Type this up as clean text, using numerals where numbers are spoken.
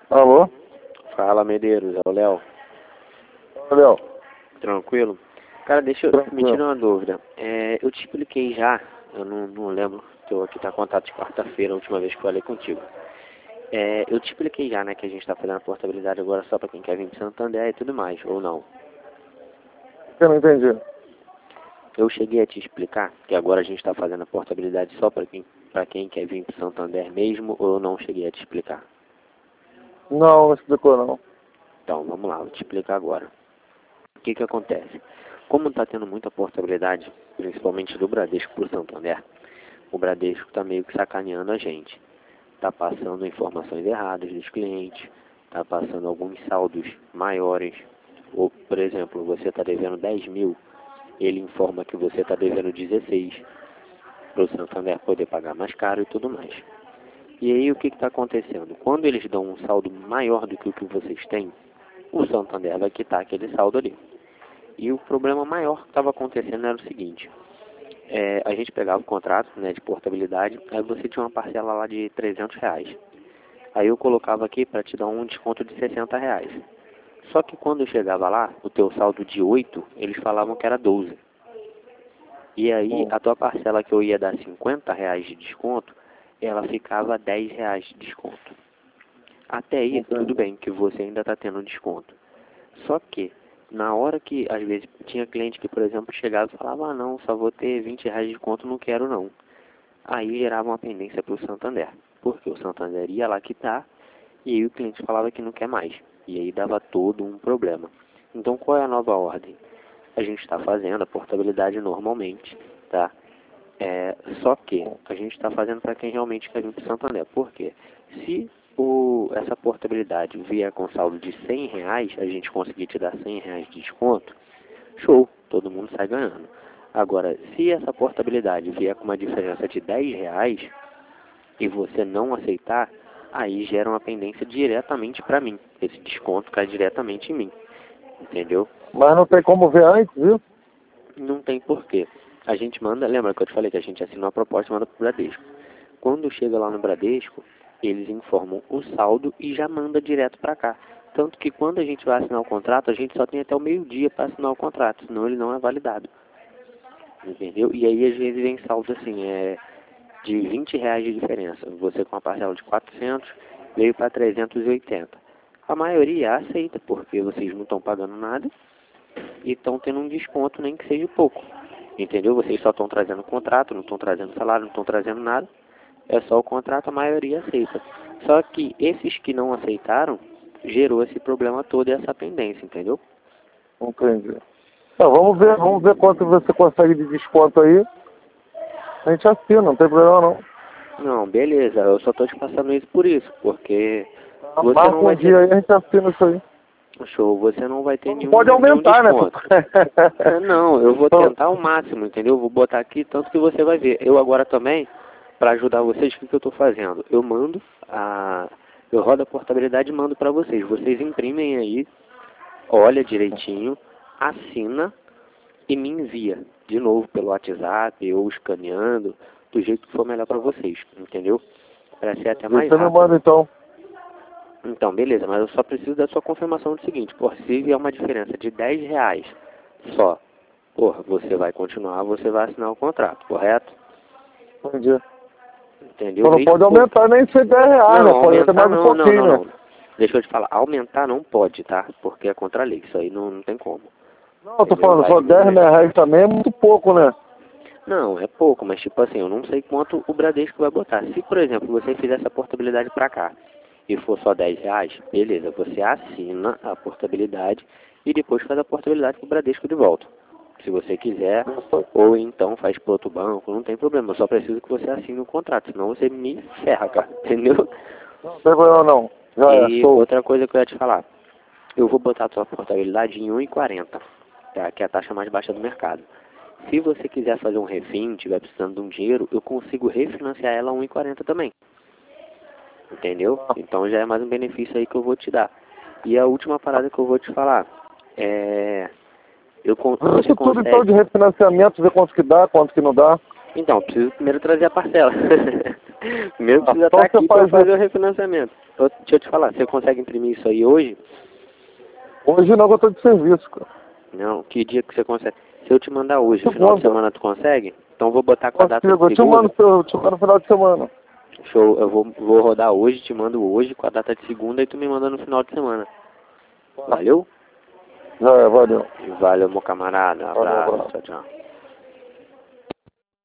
Alô? Fala, Medeiros, é o Léo. Oi, Léo. Tranquilo? Cara, deixa eu Tranquilo. me tirar uma dúvida. Eu te expliquei já, eu não lembro, estou aqui tá contato de quarta-feira, a última vez que eu falei contigo. Eu te expliquei já, né, que a gente está fazendo a portabilidade agora só para quem quer vir para Santander e tudo mais, ou não? Eu não entendi. Eu cheguei a te explicar que agora a gente está fazendo a portabilidade só para quem quer vir para Santander mesmo, ou eu não cheguei a te explicar? Não explicou não. Então, vamos lá, vou te explicar agora. O que acontece? Como está tendo muita portabilidade, principalmente do Bradesco para o Santander, o Bradesco está meio que sacaneando a gente. Está passando informações erradas dos clientes, está passando alguns saldos maiores. Ou, por exemplo, você está devendo 10 mil, ele informa que você está devendo 16, para o Santander poder pagar mais caro e tudo mais. E aí o que está acontecendo? Quando eles dão um saldo maior do que o que vocês têm, o Santander vai quitar aquele saldo ali. E o problema maior que estava acontecendo era o seguinte: a gente pegava o contrato, né, de portabilidade, aí você tinha uma parcela lá de R$ 300. Aí eu colocava aqui para te dar um desconto de R$ 60. Só que quando eu chegava lá, o teu saldo de 8, eles falavam que era 12. E aí a tua parcela que eu ia dar R$ 50 de desconto, ela ficava R$ 10 de desconto. Até aí, tudo bem, que você ainda está tendo desconto. Só que, na hora que, às vezes, tinha cliente que, por exemplo, chegava e falava: ah, não, só vou ter R$ 20 de desconto, não quero não. Aí gerava uma pendência para o Santander, porque o Santander ia lá quitar, e aí o cliente falava que não quer mais. E aí dava todo um problema. Então, qual é a nova ordem? A gente está fazendo a portabilidade normalmente, tá? Só que a gente está fazendo para quem realmente quer vir para o Santander. Por quê? Se essa portabilidade vier com saldo de R$ 100, a gente conseguir te dar R$ 100 de desconto, show, todo mundo sai ganhando. Agora, se essa portabilidade vier com uma diferença de R$ 10 e você não aceitar, aí gera uma pendência diretamente para mim. Esse desconto cai diretamente em mim, entendeu? Mas não tem como ver antes, viu? Não tem porquê. A gente manda, lembra que eu te falei que a gente assina uma proposta e manda para o Bradesco. Quando chega lá no Bradesco, eles informam o saldo e já manda direto para cá. Tanto que quando a gente vai assinar o contrato, a gente só tem até o meio-dia para assinar o contrato, senão ele não é validado. Entendeu? E aí às vezes vem saldo assim, de R$ 20 de diferença. Você com a parcela de 400 veio para 380. A maioria aceita, porque vocês não estão pagando nada e estão tendo um desconto, nem que seja pouco. Entendeu? Vocês só estão trazendo contrato, não estão trazendo salário, não estão trazendo nada. É só o contrato, a maioria aceita. Só que esses que não aceitaram, gerou esse problema todo e essa pendência, entendeu? Entendi. Então, vamos ver quanto você consegue de desconto aí. A gente assina, não tem problema não. Não, beleza, eu só tô te passando isso por isso, porque você Marca não um vai dia aí, a gente assina isso aí. show, você não vai ter nenhum, Pode nenhum aumentar, né? desconto. Não, eu vou tentar ao máximo, entendeu? Eu vou botar aqui, tanto que você vai ver. Eu agora também, para ajudar vocês, o que eu tô fazendo? Eu rodo a portabilidade e mando para vocês. Vocês imprimem aí, olha direitinho, assina e me envia de novo pelo WhatsApp ou escaneando, do jeito que for melhor para vocês, entendeu? Para ser até mais Você me rápido. manda então. Então, beleza, mas eu só preciso da sua confirmação do seguinte: por se vier uma diferença de R$ 10 só, porra, você vai continuar, você vai assinar o contrato, correto? Entendi. Entendeu? Só não pode aumentar nem ser R$ 10, né? Pode ter mais um pouquinho, né? não. Deixa eu te falar, aumentar não pode, tá? Porque é contra a lei, isso aí não tem como. Não, eu tô Entendeu? falando, só R$ 10 também é muito pouco, né? Não, é pouco, mas tipo assim, eu não sei quanto o Bradesco vai botar. Se, por exemplo, você fizer essa portabilidade pra cá e for só R$ 10, beleza, você assina a portabilidade e depois faz a portabilidade pro Bradesco de volta. Se você quiser, ou então faz pro outro banco, não tem problema. Eu só preciso que você assine o contrato, senão você me ferra, cara, entendeu? Não tem problema não. Já E show. outra coisa que eu ia te falar, eu vou botar a sua portabilidade em 1,40, tá? Que é a taxa mais baixa do mercado. Se você quiser fazer um refim, estiver precisando de um dinheiro, eu consigo refinanciar ela a 1,40 também. Entendeu? Então já é mais um benefício aí que eu vou te dar. E a última parada que eu vou te falar Isso você tudo então consegue. de refinanciamento, ver quanto que dá, quanto que não dá. Então, eu preciso primeiro trazer a parcela. Primeiro precisa então estar você aqui para faz fazer o refinanciamento. Deixa eu te falar, você consegue imprimir isso aí hoje? Hoje não, eu tô de serviço, cara. Não, que dia que você consegue? Se eu te mandar hoje, no Segunda. final de semana tu consegue? Então eu vou botar com a data Consigo, de segunda. eu te mando no final de semana. Show, eu vou rodar hoje, te mando hoje com a data de segunda e tu me manda no final de semana. Valeu? Já é, valeu. Valeu, meu camarada. Valeu, Abraço, abraço. tchau, tchau.